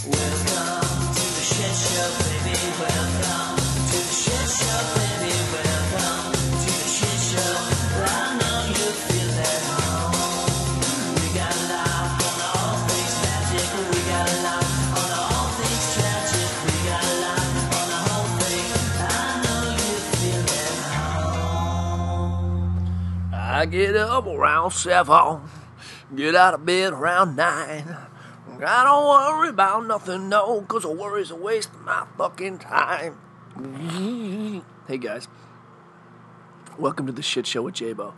Welcome to the shit show, baby. Welcome to the shit show, baby. Welcome to the shit show. I know you feel at home. We got a lot on all things magic. We got a lot on all things tragic. We got a lot on the whole thing. I know you feel at home. I get up around 7, get out of bed around 9. I don't worry about nothing, no, 'cause a worry's a waste of my fucking time. Hey guys, welcome to the shit show with J-Bo.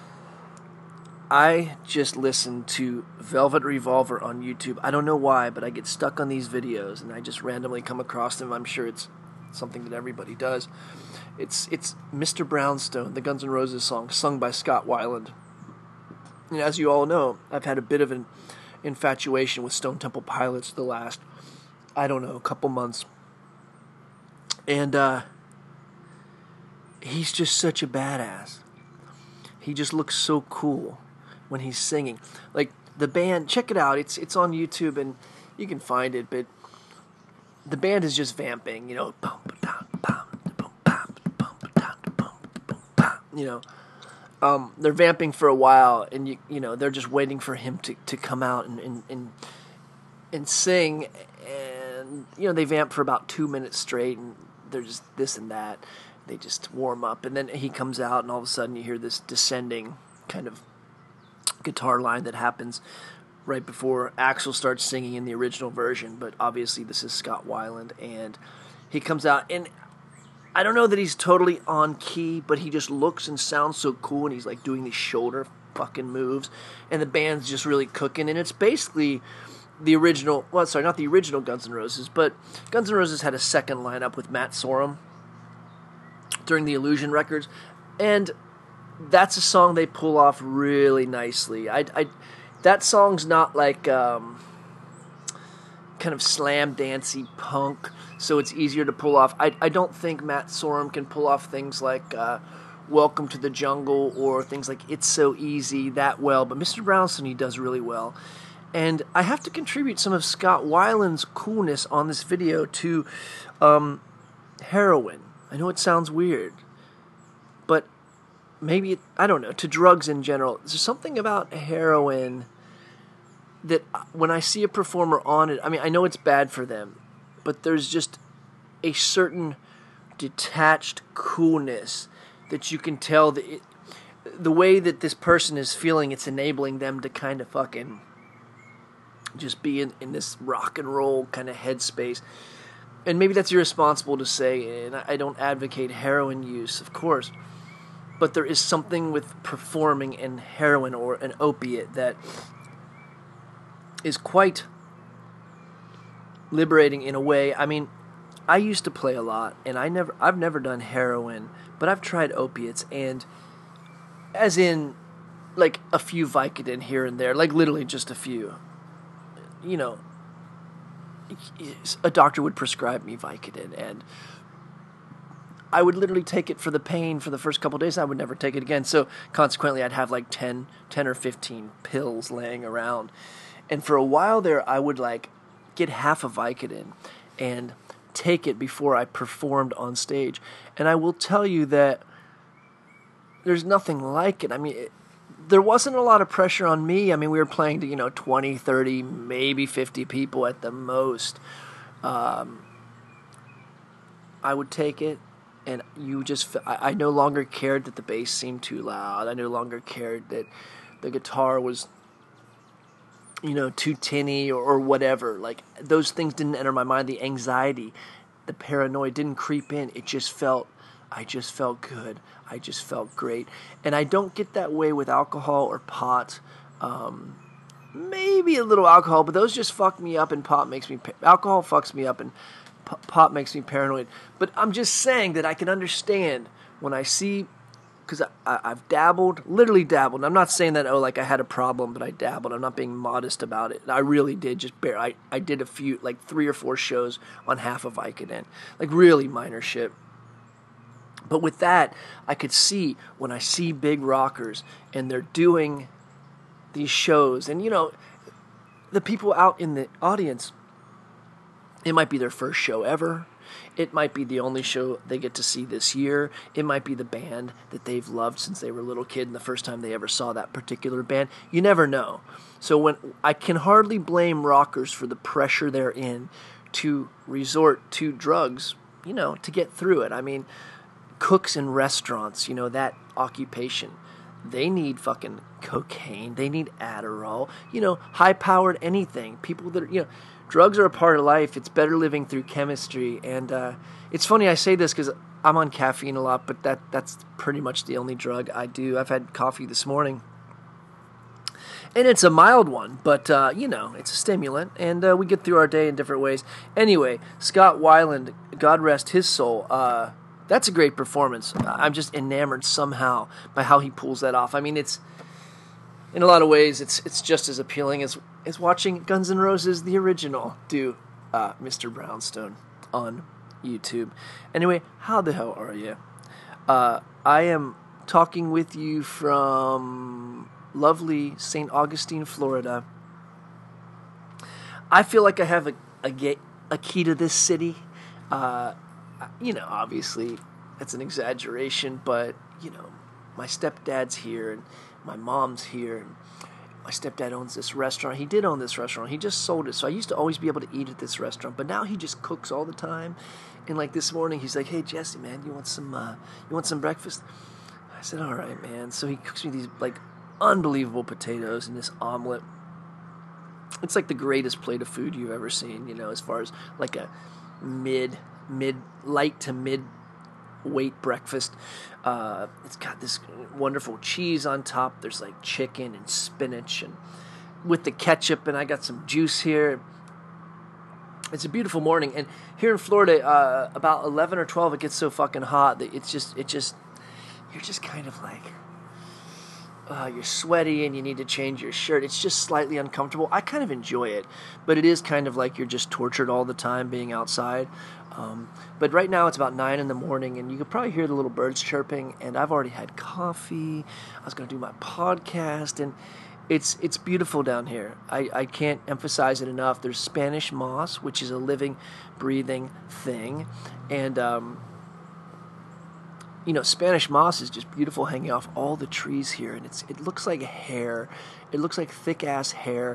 I just listened to Velvet Revolver on YouTube. I don't know why, but I get stuck on these videos and I just randomly come across them. I'm sure it's something that everybody does. It's Mr. Brownstone, the Guns N' Roses song, sung by Scott Weiland. And as you all know, I've had a bit of an infatuation with Stone Temple Pilots the last, I don't know, couple months. And he's just such a badass. He just looks so cool when he's singing. Like, the band, check it out, it's on YouTube and you can find it, but the band is just vamping, you know, you know. They're vamping for a while, and you know they're just waiting for him to come out and sing, and you know they vamp for about 2 minutes straight, and they're just this and that. They just warm up, and then he comes out, and all of a sudden you hear this descending kind of guitar line that happens right before Axl starts singing in the original version. But obviously this is Scott Weiland, and he comes out and. I don't know that he's totally on key, but he just looks and sounds so cool, and he's like doing these shoulder fucking moves, and the band's just really cooking, and it's basically the original, well, sorry, not the original Guns N' Roses, but Guns N' Roses had a second lineup with Matt Sorum during the Illusion records, and that's a song they pull off really nicely. That song's not like kind of slam dancey punk, so it's easier to pull off. I don't think Matt Sorum can pull off things like Welcome to the Jungle or things like It's So Easy that well, but Mr. Brownstone he does really well. And I have to contribute some of Scott Weiland's coolness on this video to heroin. I know it sounds weird, but maybe, I don't know, to drugs in general. There's something about heroin that when I see a performer on it, I mean, I know it's bad for them, but there's just a certain detached coolness that you can tell that the way that this person is feeling, it's enabling them to kind of fucking just be in this rock and roll kind of headspace. And maybe that's irresponsible to say, and I don't advocate heroin use, of course, but there is something with performing in heroin or an opiate that is quite liberating in a way. I mean, I used to play a lot, and I've never done heroin, but I've tried opiates, and as in, like, a few Vicodin here and there, like literally just a few. You know, a doctor would prescribe me Vicodin, and I would literally take it for the pain for the first couple of days. I would never take it again, so consequently I'd have like 10 or 15 pills laying around, and for a while there I would like get half a Vicodin and take it before I performed on stage. And I will tell you that there's nothing like it. I mean, there wasn't a lot of pressure on me. I mean, we were playing to, 20, 30, maybe 50 people at the most. I would take it, and I no longer cared that the bass seemed too loud. I no longer cared that the guitar was too tinny or whatever. Like, those things didn't enter my mind. The anxiety, the paranoia didn't creep in. I just felt good. I just felt great. And I don't get that way with alcohol or pot. Maybe a little alcohol, but those just fuck me up, and alcohol fucks me up, and pot makes me paranoid. But I'm just saying that I can understand when I see, because I've literally dabbled. I'm not saying that, I had a problem, but I dabbled. I'm not being modest about it. I really did I did a few, like 3 or 4 shows on half of Vicodin. Like, really minor shit. But with that, I could see, when I see big rockers, and they're doing these shows, and, the people out in the audience, It might be their first show ever. It might be the only show they get to see this year. It might be the band that they've loved since they were a little kid and the first time they ever saw that particular band. You never know. So when I can hardly blame rockers for the pressure they're in to resort to drugs, to get through it. I mean, cooks in restaurants, that occupation, they need fucking cocaine. They need Adderall, high-powered anything. People that, drugs are a part of life. It's better living through chemistry. And it's funny I say this because I'm on caffeine a lot, but that's pretty much the only drug I do. I've had coffee this morning. And it's a mild one, but, it's a stimulant, and we get through our day in different ways. Anyway, Scott Weiland, God rest his soul, that's a great performance. I'm just enamored somehow by how he pulls that off. I mean, it's, in a lot of ways, it's just as appealing as watching Guns N' Roses, the original, do Mr. Brownstone on YouTube. Anyway, how the hell are you? I am talking with you from lovely St. Augustine, Florida. I feel like I have a key to this city. Obviously, that's an exaggeration, but, my stepdad's here, and my mom's here, and my stepdad owns this restaurant. He did own this restaurant. He just sold it, so I used to always be able to eat at this restaurant, but now he just cooks all the time. And, like, this morning, he's like, "Hey, Jesse, man, you want some breakfast?" I said, "All right, man." So he cooks me these, like, unbelievable potatoes and this omelet. It's like the greatest plate of food you've ever seen, as far as like a light to mid weight breakfast. It's got this wonderful cheese on top. There's like chicken and spinach and with the ketchup, and I got some juice here. It's a beautiful morning, and here in Florida, about 11 or 12, it gets so fucking hot that you're just kind of like, you're sweaty and you need to change your shirt. It's just slightly uncomfortable. I kind of enjoy it, but it is kind of like you're just tortured all the time being outside. But right now it's about 9 in the morning, and you could probably hear the little birds chirping, and I've already had coffee. I was going to do my podcast, and it's beautiful down here. I can't emphasize it enough. There's Spanish moss, which is a living, breathing thing, and Spanish moss is just beautiful hanging off all the trees here, and it looks like hair. It looks like thick-ass hair.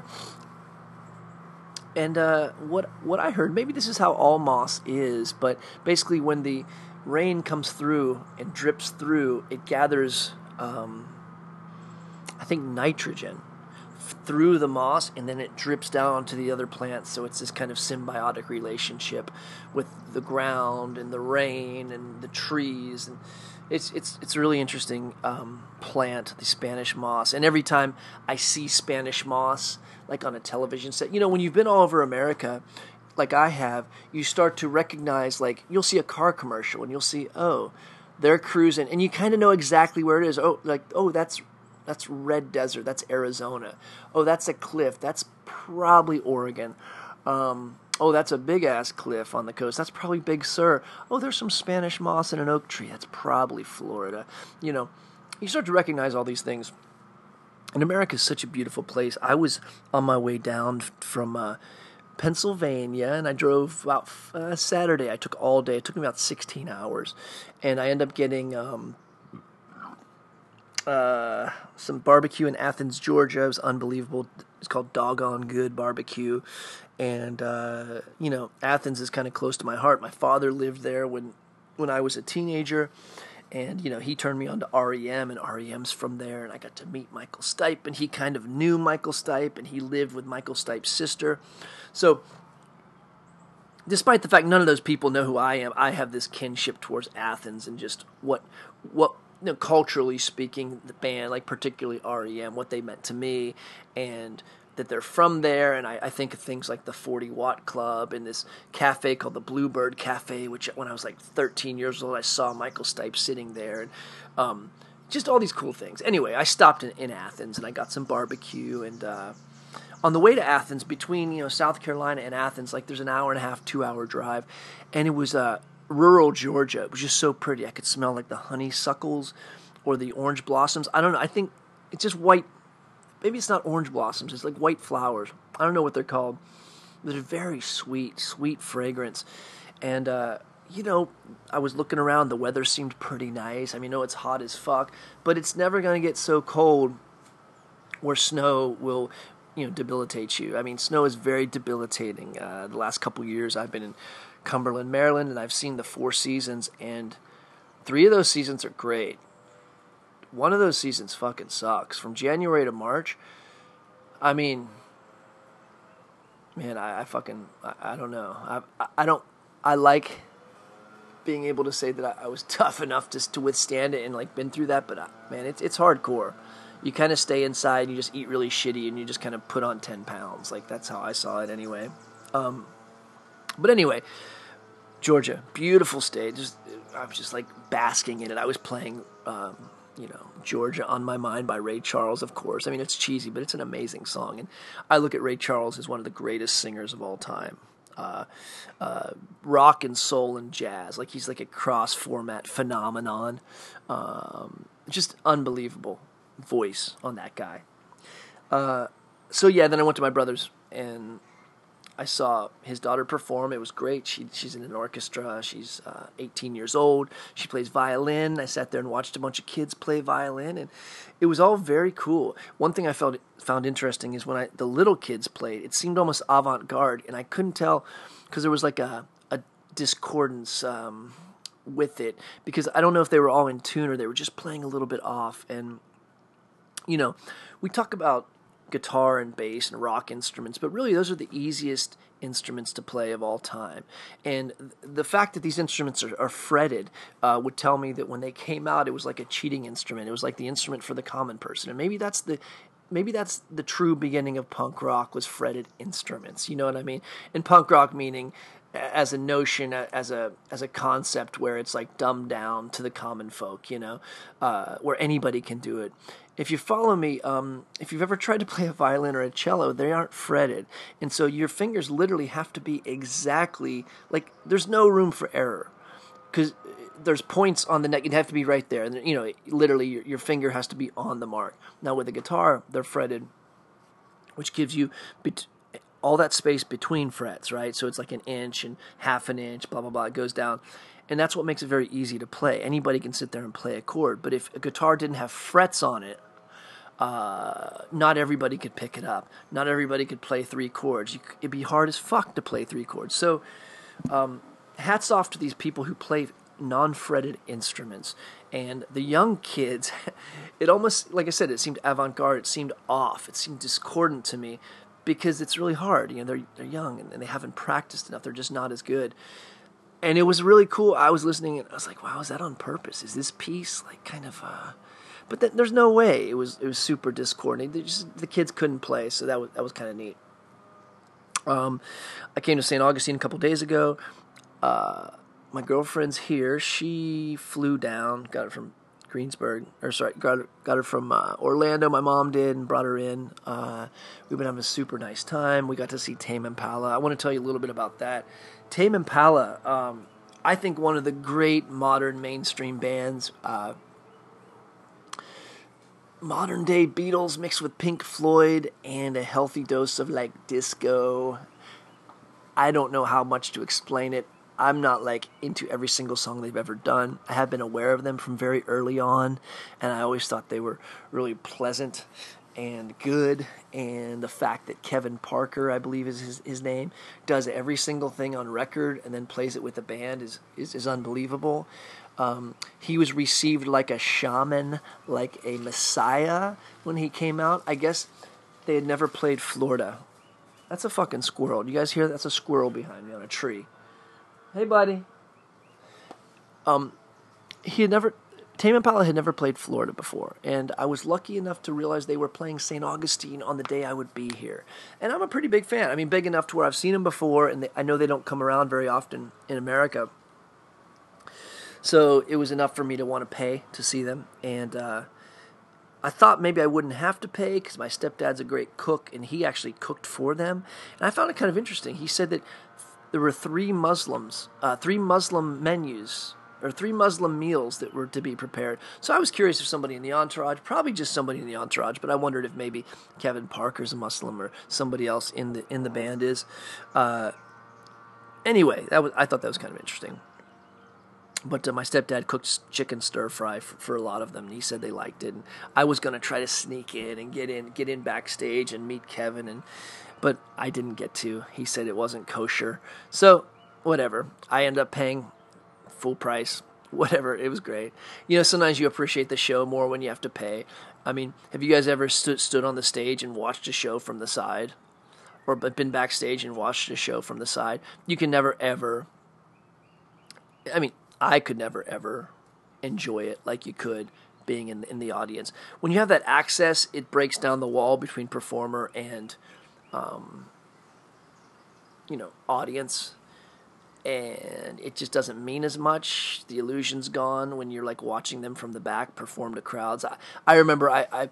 And what I heard, maybe this is how all moss is, but basically when the rain comes through and drips through, it gathers, I think, nitrogen through the moss, and then it drips down onto the other plants, so it's this kind of symbiotic relationship with the ground and the rain and the trees, and it's a really interesting plant, the Spanish moss. And every time I see Spanish moss, like on a television set, when you've been all over America, like I have, you start to recognize, like, you'll see a car commercial, and you'll see, oh, they're cruising, and you kind of know exactly where it is. Oh, that's Red Desert. That's Arizona. Oh, that's a cliff. That's probably Oregon. Oh, that's a big-ass cliff on the coast. That's probably Big Sur. Oh, there's some Spanish moss in an oak tree. That's probably Florida. You start to recognize all these things. And America is such a beautiful place. I was on my way down from Pennsylvania, and I drove about Saturday. I took all day. It took me about 16 hours. And I ended up getting some barbecue in Athens, Georgia. It was unbelievable. It's called Doggone Good Barbecue. And, Athens is kind of close to my heart. My father lived there when I was a teenager. And, he turned me on to REM, and REM's from there. And I got to meet Michael Stipe, and he kind of knew Michael Stipe, and he lived with Michael Stipe's sister. So, despite the fact none of those people know who I am, I have this kinship towards Athens and just what culturally speaking, the band, like particularly REM, what they meant to me, and that they're from there. And I think of things like the 40 Watt Club and this cafe called the Bluebird Cafe, which when I was like 13 years old, I saw Michael Stipe sitting there, and just all these cool things. Anyway, I stopped in Athens, and I got some barbecue, and on the way to Athens, between South Carolina and Athens, like there's an hour and a half, 2-hour drive, and it was rural Georgia. It was just so pretty. I could smell like the honeysuckles or the orange blossoms. I don't know. I think it's just white. Maybe it's not orange blossoms. It's like white flowers. I don't know what they're called. It was a very sweet, sweet fragrance. And, I was looking around. The weather seemed pretty nice. I mean, it's hot as fuck, but it's never going to get so cold where snow will, debilitate you. I mean, snow is very debilitating. The last couple years I've been in Cumberland, Maryland, and I've seen the 4 seasons, and 3 of those seasons are great. One of those seasons fucking sucks. From January to March, I mean, man, I don't know. I like being able to say that I was tough enough to withstand it and like been through that, but man, it's hardcore. You kind of stay inside and you just eat really shitty and you just kind of put on 10 pounds. Like, that's how I saw it anyway. But anyway, Georgia, beautiful state. I was just like basking in it. I was playing, Georgia on My Mind by Ray Charles, of course. I mean, it's cheesy, but it's an amazing song. And I look at Ray Charles as one of the greatest singers of all time. Rock and soul and jazz. Like, he's like a cross-format phenomenon. Just unbelievable voice on that guy. So yeah, then I went to my brother's and I saw his daughter perform. It was great. She's in an orchestra. She's 18 years old. She plays violin. I sat there and watched a bunch of kids play violin, and it was all very cool. One thing I found interesting is when the little kids played, it seemed almost avant-garde, and I couldn't tell because there was like a discordance with it, because I don't know if they were all in tune or they were just playing a little bit off. And we talk about guitar and bass and rock instruments, but really those are the easiest instruments to play of all time. And the fact that these instruments are fretted would tell me that when they came out, it was like a cheating instrument. It was like the instrument for the common person. And maybe that's the true beginning of punk rock, was fretted instruments. You know what I mean? And punk rock meaning as a notion, as a concept where it's like dumbed down to the common folk, where anybody can do it. If you follow me, if you've ever tried to play a violin or a cello, they aren't fretted. And so your fingers literally have to be exactly, like, there's no room for error. Because there's points on the neck, you'd have to be right there. And, literally your finger has to be on the mark. Now with a guitar, they're fretted, which gives you all that space between frets, right? So it's like an inch and half an inch, blah, blah, blah. It goes down. And that's what makes it very easy to play. Anybody can sit there and play a chord. But if a guitar didn't have frets on it, not everybody could pick it up. Not everybody could play 3 chords. It'd be hard as fuck to play 3 chords. So hats off to these people who play non-fretted instruments. And the young kids, it almost, like I said, it seemed avant-garde. It seemed off. It seemed discordant to me because it's really hard. They're young and they haven't practiced enough. They're just not as good. And it was really cool. I was listening and I was like, wow, is that on purpose? Is this piece like kind of But there's no way. It was super discordant. The kids couldn't play, so that was kind of neat. I came to St. Augustine a couple days ago. My girlfriend's here. She flew down, got it from Greensburg, got her from Orlando. My mom did, and brought her in. We've been having a super nice time. We got to see Tame Impala. I want to tell you a little bit about that. Tame Impala, I think one of the great modern mainstream bands. Modern day Beatles mixed with Pink Floyd and a healthy dose of like disco. I don't know how much to explain it. I'm not like into every single song they've ever done. I have been aware of them from very early on, and I always thought they were really pleasant and good. And the fact that Kevin Parker, I believe is his name, does every single thing on record and then plays it with the band is unbelievable. He was received like a shaman, like a messiah when he came out. I guess they had never played Florida. That's a fucking squirrel. Do you guys hear that? That's a squirrel behind me on a tree. Hey, buddy. Tame Impala had never played Florida before, and I was lucky enough to realize they were playing St. Augustine on the day I would be here. And I'm a pretty big fan. I mean, big enough to where I've seen them before, and I know they don't come around very often in America. So it was enough for me to want to pay to see them. And I thought maybe I wouldn't have to pay because my stepdad's a great cook, and he actually cooked for them. And I found it kind of interesting. He said that there were three Muslim menus three Muslim meals that were to be prepared. So I was curious if somebody in the entourage, probably just somebody in the entourage, but I wondered if maybe Kevin Parker's a Muslim or somebody else in the band is. Anyway, I thought that was kind of interesting. But my stepdad cooked chicken stir fry for a lot of them, and he said they liked it. And I was going to try to sneak in and get in backstage and meet Kevin, but I didn't get to. He said it wasn't kosher. So whatever. I ended up paying full price. Whatever. It was great. Sometimes you appreciate the show more when you have to pay. I mean, have you guys ever stood on the stage and watched a show from the side? Or been backstage and watched a show from the side? You can never, ever... I mean, I could never, ever enjoy it like you could being in the audience. When you have that access, it breaks down the wall between performer and, audience. And it just doesn't mean as much. The illusion's gone when you're like watching them from the back perform to crowds. I remember I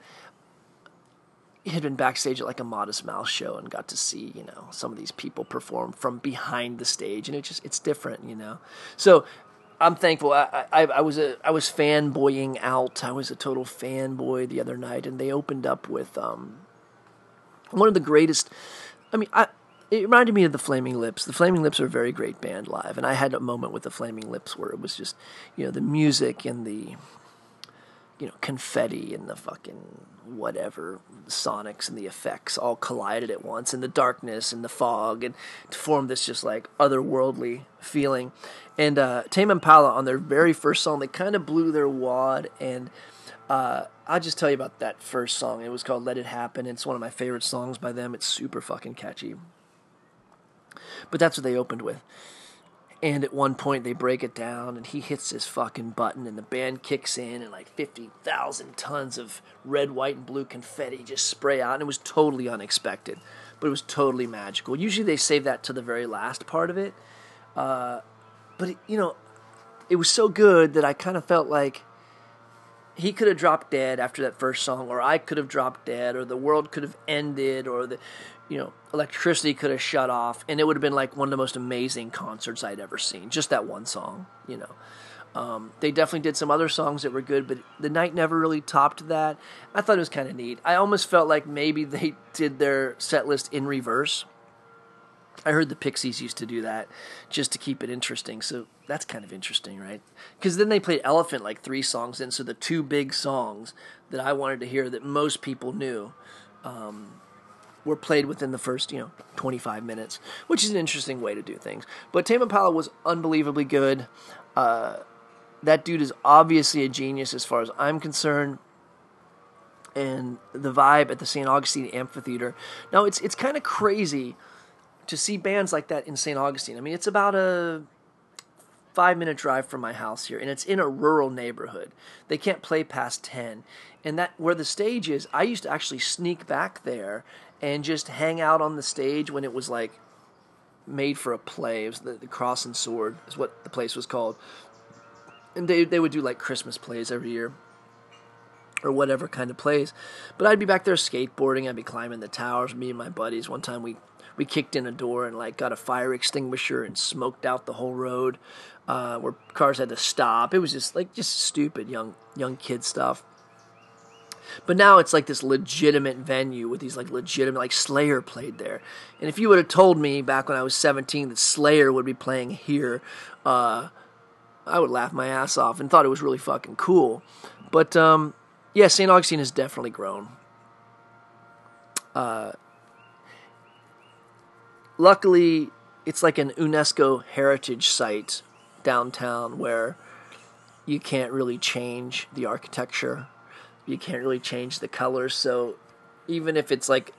had been backstage at like a Modest Mouse show and got to see, some of these people perform from behind the stage, and it's different, So I'm thankful. I was fanboying out. I was a total fanboy the other night, and they opened up with one of the greatest. I mean, it reminded me of the Flaming Lips. The Flaming Lips are a very great band live, and I had a moment with the Flaming Lips where it was just, the music and the, confetti and the fucking whatever, the sonics and the effects all collided at once, and the darkness and the fog, and to form this just like otherworldly feeling. And Tame Impala, on their very first song, they kind of blew their wad, and I'll just tell you about that first song. It was called Let It Happen. It's one of my favorite songs by them. It's super fucking catchy. But that's what they opened with. And at one point they break it down, and he hits this fucking button, and the band kicks in, and like 50,000 tons of red, white, and blue confetti just spray out, and it was totally unexpected, but it was totally magical. Usually they save that to the very last part of it, but it was so good that I kind of felt like he could have dropped dead after that first song, or I could have dropped dead, or the world could have ended, or the electricity could have shut off, and it would have been like one of the most amazing concerts I'd ever seen. Just that one song, They definitely did some other songs that were good, but the night never really topped that. I thought it was kind of neat. I almost felt like maybe they did their set list in reverse. I heard the Pixies used to do that just to keep it interesting, so that's kind of interesting, right? Because then they played Elephant like 3 songs in, so the 2 big songs that I wanted to hear that most people knew were played within the first, 25 minutes, which is an interesting way to do things. But Tame Impala was unbelievably good. That dude is obviously a genius as far as I'm concerned. And the vibe at the St. Augustine Amphitheater. Now, it's kind of crazy to see bands like that in St. Augustine. I mean, it's about a 5-minute drive from my house here, and it's in a rural neighborhood. They can't play past 10. And that where the stage is, I used to actually sneak back there and just hang out on the stage when it was like made for a play. It was the Cross and Sword is what the place was called. And they would do like Christmas plays every year or whatever kind of plays. But I'd be back there skateboarding. I'd be climbing the towers. Me and my buddies. One time we kicked in a door and like got a fire extinguisher and smoked out the whole road where cars had to stop. It was just stupid young kid stuff. But now it's like this legitimate venue with these like legitimate, like Slayer played there. And if you would have told me back when I was 17 that Slayer would be playing here, I would laugh my ass off and thought it was really fucking cool. But yeah, St. Augustine has definitely grown. Luckily, it's like an UNESCO heritage site downtown where you can't really change the architecture. You can't really change the colors. So even if it's like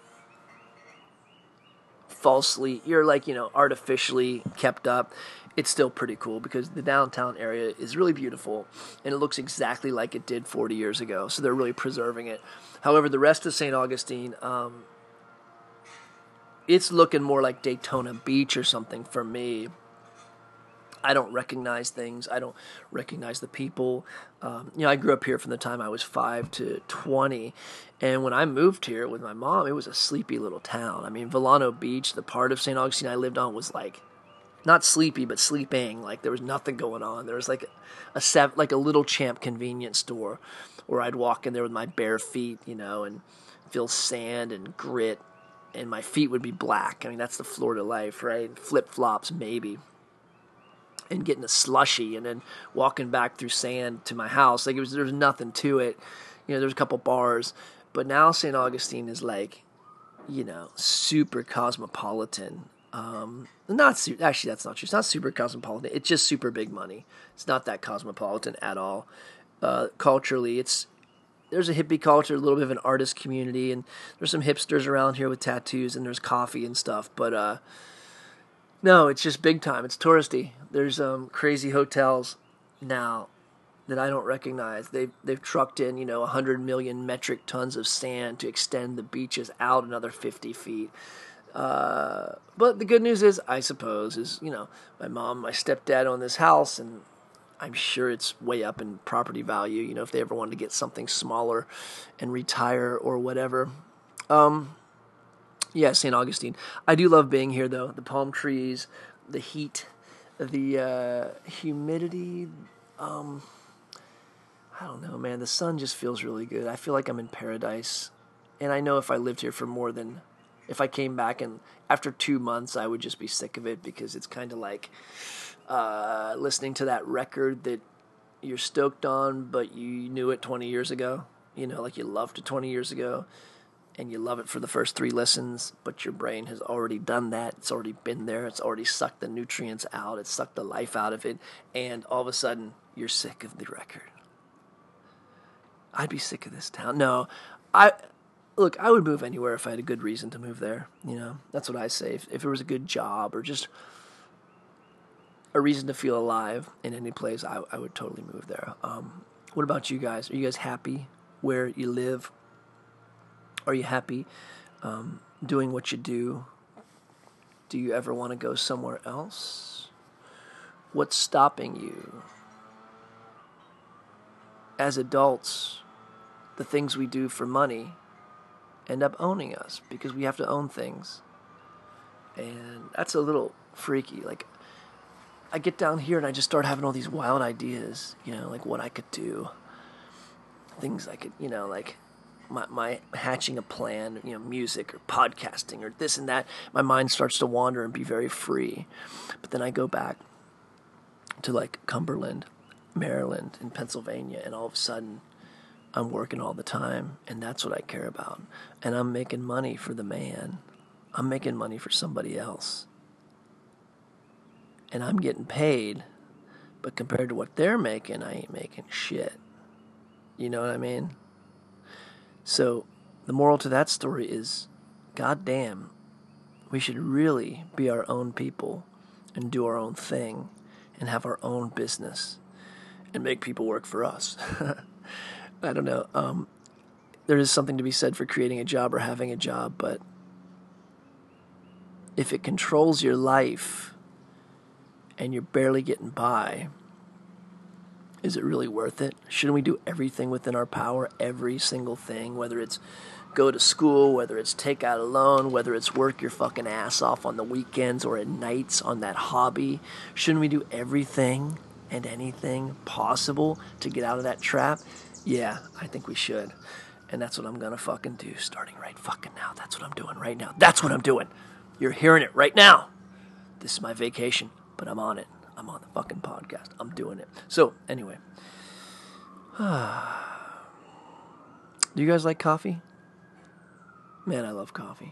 falsely, you're like, artificially kept up, it's still pretty cool because the downtown area is really beautiful and it looks exactly like it did 40 years ago. So they're really preserving it. However, the rest of St. Augustine, it's looking more like Daytona Beach or something for me. I don't recognize things. I don't recognize the people. I grew up here from the time I was 5 to 20. And when I moved here with my mom, it was a sleepy little town. I mean, Villano Beach, the part of St. Augustine I lived on was like not sleepy, but sleeping. Like there was nothing going on. There was like a Little Champ convenience store where I'd walk in there with my bare feet, and feel sand and grit, and my feet would be black. I mean, that's the Florida life, right? Flip-flops, maybe. And getting a slushy and then walking back through sand to my house. There was nothing to it. There's a couple bars. But now St. Augustine is like, super cosmopolitan. Actually, that's not true. It's not super cosmopolitan. It's just super big money. It's not that cosmopolitan at all. Culturally, there's a hippie culture, a little bit of an artist community, and there's some hipsters around here with tattoos, and there's coffee and stuff. But no, it's just big time. It's touristy. There's crazy hotels now that I don't recognize. They've trucked in 100 million metric tons of sand to extend the beaches out another 50 feet. But the good news is, I suppose, my mom, my stepdad own this house, and I'm sure it's way up in property value, if they ever wanted to get something smaller and retire or whatever. Yeah, St. Augustine. I do love being here, though. The palm trees, the heat, the humidity. I don't know, man. The sun just feels really good. I feel like I'm in paradise. And I know if I lived here for if I came back and after 2 months, I would just be sick of it, because it's kind of like listening to that record that you're stoked on, but you knew it 20 years ago. Like you loved it 20 years ago, and you love it for the first 3 listens, but your brain has already done that. It's already been there. It's already sucked the nutrients out. It's sucked the life out of it, and all of a sudden, you're sick of the record. I'd be sick of this town. No, I would move anywhere if I had a good reason to move there. That's what I say. If it was a good job or just a reason to feel alive in any place, I would totally move there. What about you guys? Are you guys happy where you live? Are you happy doing what you do? Do you ever want to go somewhere else? What's stopping you? As adults, the things we do for money end up owning us, because we have to own things. And that's a little freaky. Like, I get down here and I just start having all these wild ideas, like what I could do. Things I could, like my hatching a plan, music or podcasting or this and that. My mind starts to wander and be very free. But then I go back to like Cumberland, Maryland, and Pennsylvania, and all of a sudden I'm working all the time, and that's what I care about. And I'm making money for the man. I'm making money for somebody else. And I'm getting paid, but compared to what they're making, I ain't making shit. You know what I mean? So the moral to that story is, goddamn, we should really be our own people and do our own thing and have our own business and make people work for us. I don't know. There is something to be said for creating a job or having a job, but if it controls your life and you're barely getting by, is it really worth it? Shouldn't we do everything within our power, every single thing, whether it's go to school, whether it's take out a loan, whether it's work your fucking ass off on the weekends or at nights on that hobby? Shouldn't we do everything and anything possible to get out of that trap? Yeah, I think we should. And that's what I'm gonna fucking do starting right fucking now. That's what I'm doing right now. That's what I'm doing. You're hearing it right now. This is my vacation, but I'm on it. I'm on the fucking podcast. I'm doing it. So, anyway. Do you guys like coffee? Man, I love coffee.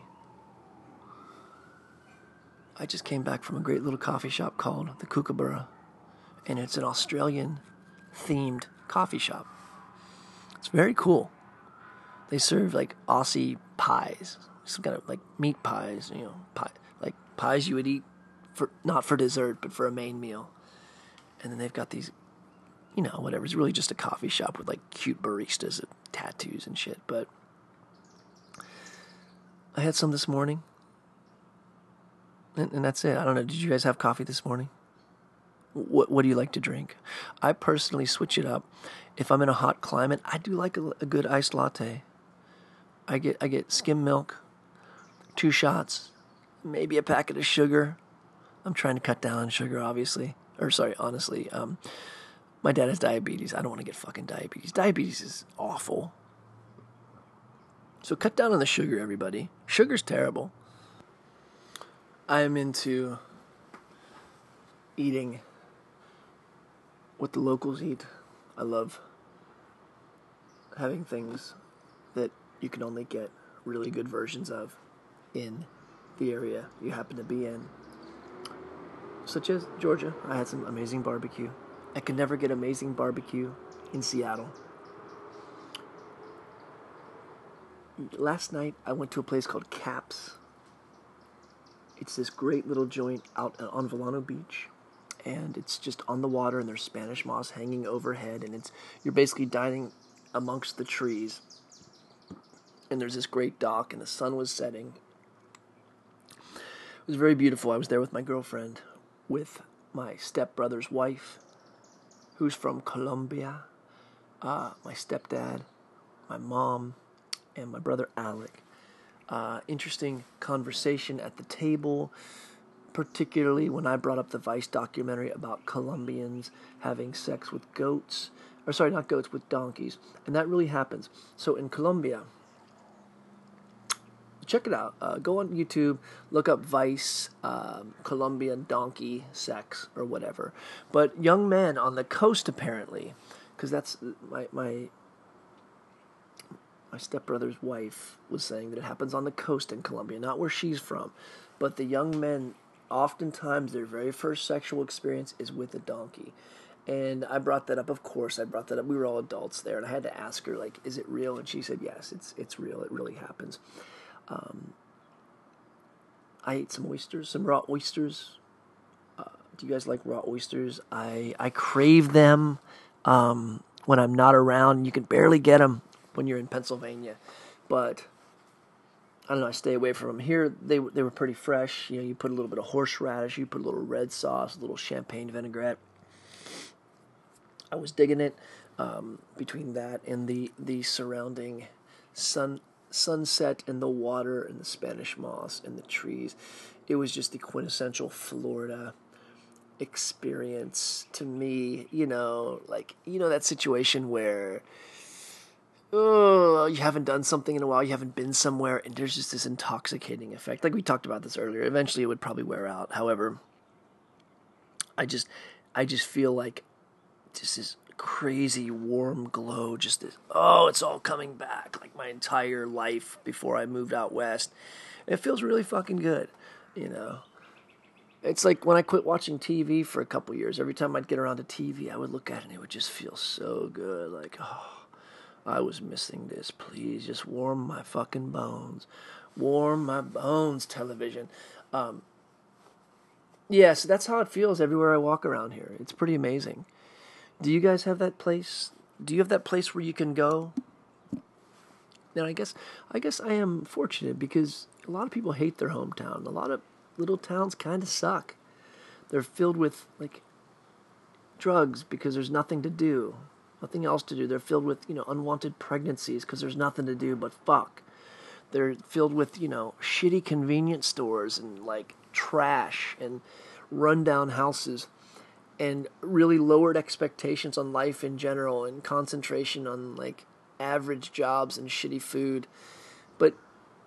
I just came back from a great little coffee shop called the Kookaburra. And it's an Australian-themed coffee shop. It's very cool. They serve like Aussie pies, some kind of like meat pies, pie, like pies you would eat for not for dessert, but for a main meal. And then they've got these, whatever. It's really just a coffee shop with like cute baristas and tattoos and shit. But I had some this morning, and that's it. I don't know. Did you guys have coffee this morning? What do you like to drink? I personally switch it up. If I'm in a hot climate, I do like a good iced latte. I get skim milk, 2 shots, maybe a packet of sugar, I'm trying to cut down on sugar, obviously. Or, sorry, honestly. My dad has diabetes. I don't want to get fucking diabetes. Diabetes is awful. So cut down on the sugar, everybody. Sugar's terrible. I am into eating what the locals eat. I love having things that you can only get really good versions of in the area you happen to be in. Such as Georgia. I had some amazing barbecue. I could never get amazing barbecue in Seattle. Last night, I went to a place called Caps. It's this great little joint out on Volano Beach. And it's just on the water, and there's Spanish moss hanging overhead. And you're basically dining amongst the trees. And there's this great dock, and the sun was setting. It was very beautiful. I was there with my girlfriend, with my stepbrother's wife, who's from Colombia, my stepdad, my mom, and my brother Alec. Interesting conversation at the table, particularly when I brought up the Vice documentary about Colombians having sex with goats. Or sorry, not goats, with donkeys. And that really happens. So in Colombia, check it out. Go on YouTube, look up Vice, Colombian donkey sex, or whatever. But young men on the coast, apparently, because that's my stepbrother's wife was saying that it happens on the coast in Colombia, not where she's from. But the young men, oftentimes, their very first sexual experience is with a donkey. And I brought that up, of course, we were all adults there, and I had to ask her, like, is it real? And she said, yes, it's real, it really happens. I ate some oysters, some raw oysters. Do you guys like raw oysters? I crave them when I'm not around. You can barely get them when you're in Pennsylvania, but I don't know, I stay away from them. Here, they were pretty fresh. You know, you put a little bit of horseradish, you put a little red sauce, a little champagne vinaigrette. I was digging it. Between that and the surrounding sunset and the water and the Spanish moss and the trees, it was just the quintessential Florida experience to me. You know, like, that situation where you haven't done something in a while, you haven't been somewhere, and there's just this intoxicating effect. Like we talked about this earlier. Eventually it would probably wear out. However, I just feel like just this crazy warm glow, just this, it's all coming back, like my entire life before I moved out west. And it feels really fucking good, It's like when I quit watching TV for a couple years, every time I'd get around to TV, I would look at it and it would just feel so good, like, I was missing this. Please just warm my fucking bones. Warm my bones, television. So that's how it feels everywhere I walk around here. It's pretty amazing. Do you guys have that place? Do you have that place where you can go? Now, I guess I am fortunate because a lot of people hate their hometown. A lot of little towns kind of suck. They're filled with, like, drugs because there's nothing to do. Nothing else to do. They're filled with, unwanted pregnancies because there's nothing to do but fuck. They're filled with, shitty convenience stores and, like, trash and rundown houses and really lowered expectations on life in general and concentration on, like, average jobs and shitty food. But,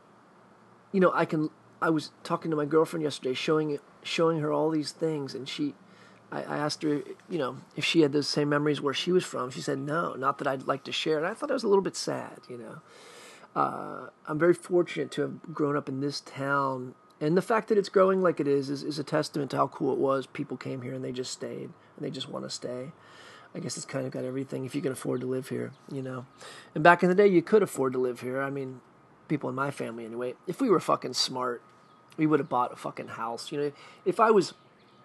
I was talking to my girlfriend yesterday, showing her all these things, and I asked her, if she had those same memories where she was from. She said, no, not that I'd like to share. And I thought it was a little bit sad, I'm very fortunate to have grown up in this town. And the fact that it's growing like it is a testament to how cool it was. People came here and they just stayed, and they just want to stay. I guess it's kind of got everything if you can afford to live here, And back in the day, you could afford to live here. I mean, people in my family anyway. If we were fucking smart, we would have bought a fucking house. If I was...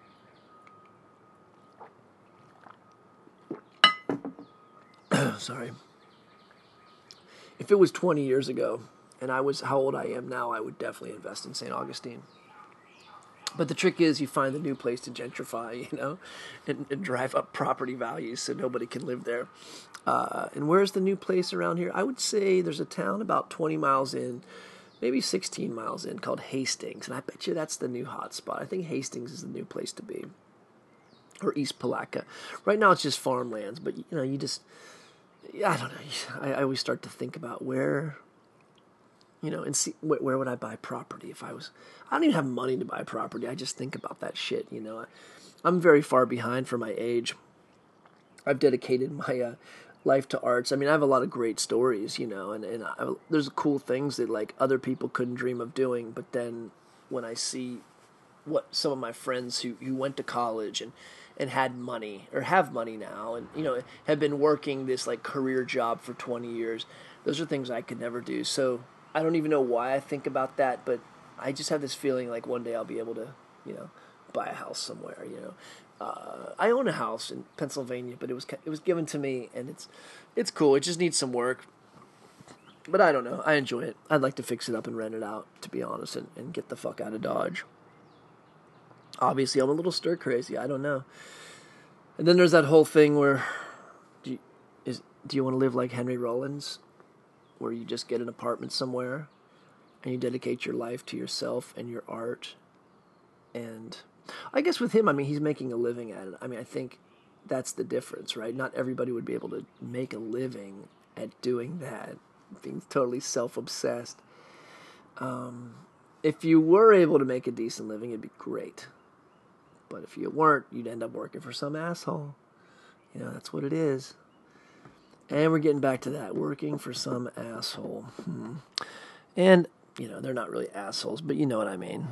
Sorry. If it was 20 years ago, and I was how old I am now, I would definitely invest in St. Augustine. But the trick is you find a new place to gentrify, and drive up property values so nobody can live there. And where's the new place around here? I would say there's a town about 20 miles in maybe 16 miles in, called Hastings, and I bet you that's the new hotspot. I think Hastings is the new place to be, or East Palatka. Right now it's just farmlands, but you just, I don't know. I always start to think about where, and see where would I buy property if I was. I don't even have money to buy property. I just think about that shit. I'm very far behind for my age. I've dedicated my life to arts. I mean, I have a lot of great stories, and there's cool things that like other people couldn't dream of doing. But then when I see what some of my friends who went to college and had money or have money now and have been working this like career job for 20 years, those are things I could never do. So I don't even know why I think about that, but I just have this feeling like one day I'll be able to buy a house somewhere. I own a house in Pennsylvania, but it was given to me, and it's cool. It just needs some work, but I don't know. I enjoy it. I'd like to fix it up and rent it out, to be honest, and get the fuck out of Dodge. Obviously, I'm a little stir crazy. I don't know. And then there's that whole thing where, do you want to live like Henry Rollins, where you just get an apartment somewhere, and you dedicate your life to yourself and your art, and I guess with him, I mean, he's making a living at it. I mean, I think that's the difference, right? Not everybody would be able to make a living at doing that, being totally self-obsessed. If you were able to make a decent living, it'd be great. But if you weren't, you'd end up working for some asshole. That's what it is. And we're getting back to that, working for some asshole. And, they're not really assholes, but you know what I mean.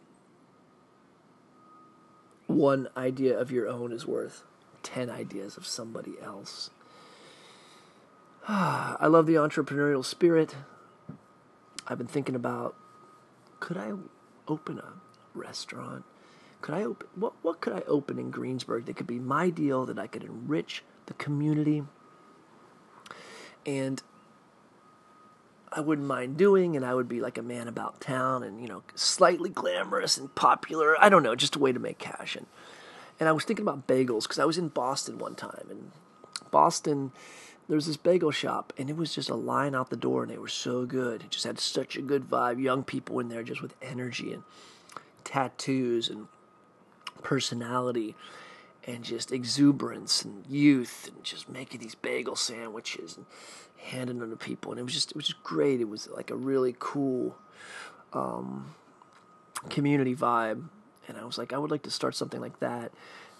One idea of your own is worth 10 ideas of somebody else. I love the entrepreneurial spirit. I've been thinking about, could I open a restaurant? What could I open in Greensburg that could be my deal, that I could enrich the community and I wouldn't mind doing, and I would be like a man about town and, slightly glamorous and popular. I don't know, just a way to make cash. And I was thinking about bagels because I was in Boston one time. And Boston, there's this bagel shop, and it was just a line out the door, and they were so good. It just had such a good vibe. Young people in there just with energy and tattoos and personality and just exuberance and youth, and just making these bagel sandwiches and handing them to people. And it was just great. It was like a really cool community vibe. And I was like, I would like to start something like that.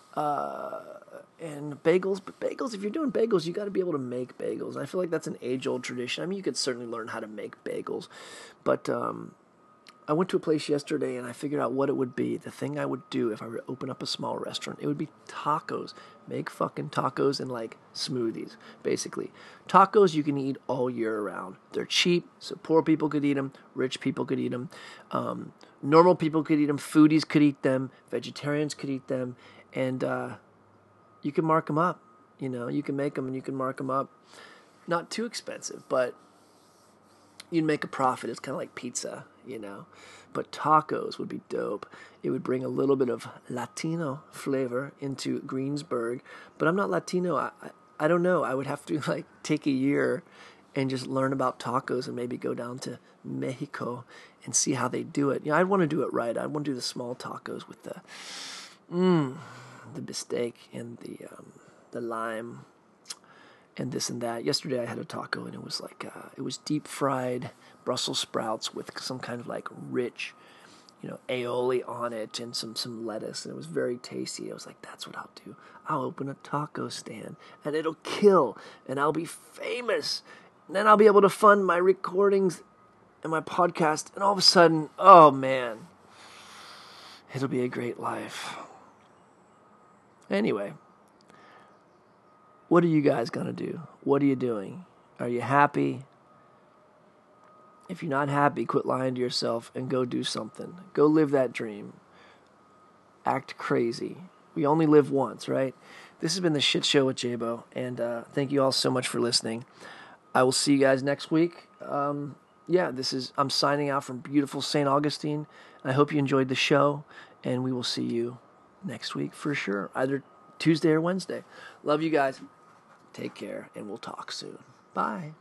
And bagels, if you're doing bagels, you got to be able to make bagels. I feel like that's an age-old tradition. I mean, you could certainly learn how to make bagels, but I went to a place yesterday and I figured out what it would be. The thing I would do if I were to open up a small restaurant, it would be tacos. Make fucking tacos and like smoothies, basically. Tacos you can eat all year round. They're cheap, so poor people could eat them, rich people could eat them, normal people could eat them, foodies could eat them, vegetarians could eat them, and you can mark them up. You can make them and you can mark them up. Not too expensive, but you'd make a profit. It's kind of like pizza, But tacos would be dope. It would bring a little bit of Latino flavor into Greensburg. But I'm not Latino. I don't know. I would have to take a year and just learn about tacos and maybe go down to Mexico and see how they do it. I'd want to do it right. I'd want to do the small tacos with the bistec and the lime and this and that. Yesterday I had a taco and it was it was deep fried Brussels sprouts with some kind of rich, aioli on it and some lettuce, and it was very tasty. I was like, that's what I'll do. I'll open a taco stand and it'll kill and I'll be famous. And then I'll be able to fund my recordings and my podcast, and all of a sudden, oh man, it'll be a great life. Anyway, what are you guys going to do? What are you doing? Are you happy? If you're not happy, quit lying to yourself and go do something. Go live that dream. Act crazy. We only live once, right? This has been the Shit Show with Jabo, and thank you all so much for listening. I will see you guys next week. I'm signing out from beautiful St. Augustine. I hope you enjoyed the show, and we will see you next week for sure, either Tuesday or Wednesday. Love you guys. Take care, and we'll talk soon. Bye.